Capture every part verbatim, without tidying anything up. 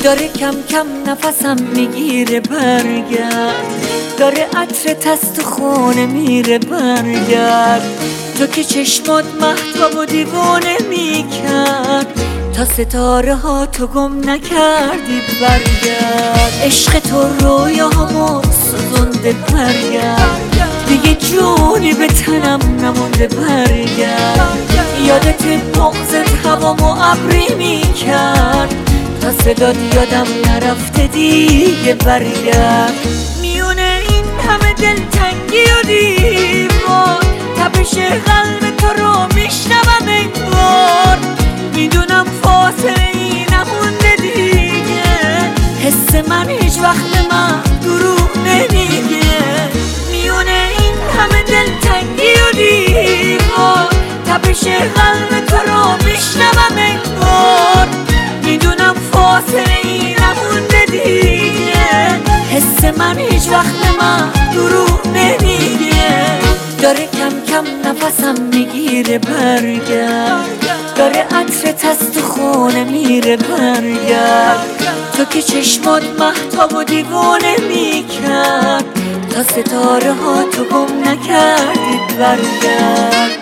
داره کم کم نفسم میگیره برگرد، داره عطرت از تو خونه میره برگرد. تو که چشمات مهتاب و دیوانه میکرد، تا ستاره ها تو گم نکردی برگرد. عشق تو رویامو سوزونده برگرد، دیگه جونی به تنم نمونده برگرد. یادت بغضت هوامو ابری میکرد، تا صدات یادم نرفته دیگه برگرد. میونه این همه دلتنگی و دیوار، تپش قلب تو رو میشنوم انگار. میدونم فاصله ای نمونده دیگه، حس من هیچ وقت من دروغ نمیگه. میونه این همه دلتنگی و دیوار، تپش قلب تو رو میشنوم انگار. میدونم فاصله ای نمونده دیگه، حس من هیچ وقت من دروغ نمیگه. داره کم کم نفسم میگیره برگرد، داره عطرت از تو خونه میره برگرد. تو که چشمات مهتاب و دیوانه میکرد، تا ستاره ها تو گم نکردی برگرد.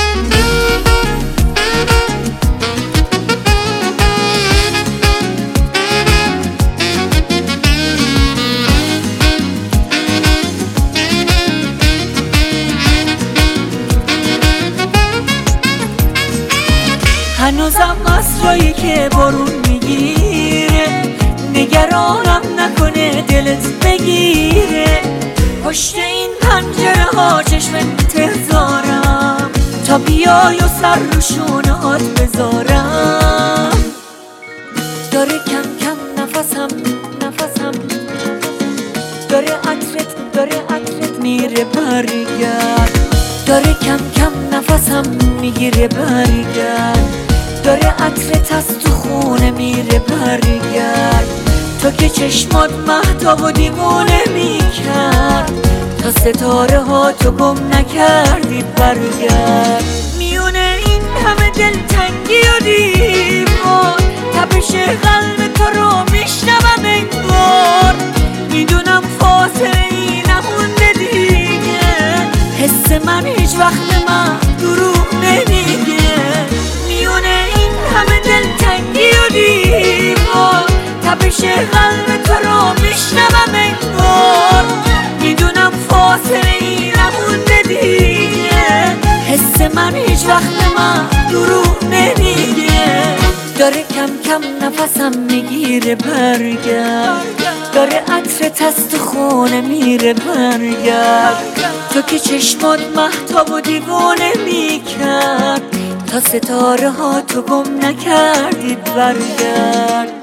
هنوزم عصرایی که بارون میگیره، نگرانم نکنه دلت بگیره. پشت این پنجره ها چشم انتظارم، تا بیای و سر رو شونهات بذارم. داره کم کم نفسم نفسم داره عطرت داره عطرت میره برگرد، داره کم کم نفسم میگیره برگرد. داره عطرت از تو خونه میره برگرد. تو که چشمات مهتاب و دیوانه میکرد، تا ستاره ها تو گم نکردی برگرد. میونه این همه دلتنگی و دیوار، تپش قلب تو رو میشنوم انگار. میدونم فاصله ای نمونده دیگه، حس من هیچ وقت من دروغ نمیگه. میونه این همه دلتنگی و دیوار، تپش قلب تو رو میشنوم انگار. میدونم فاصله ای نمونده دیگه، حس من هیچ وقت من دروغ نمیگه. داره کم کم نفسم میگیره برگرد، داره عطرت از تو خونه میره برگرد. تو که چشمات مهتاب و دیوانه میکرد، تا ستاره ها تو گم نکردی برگرد.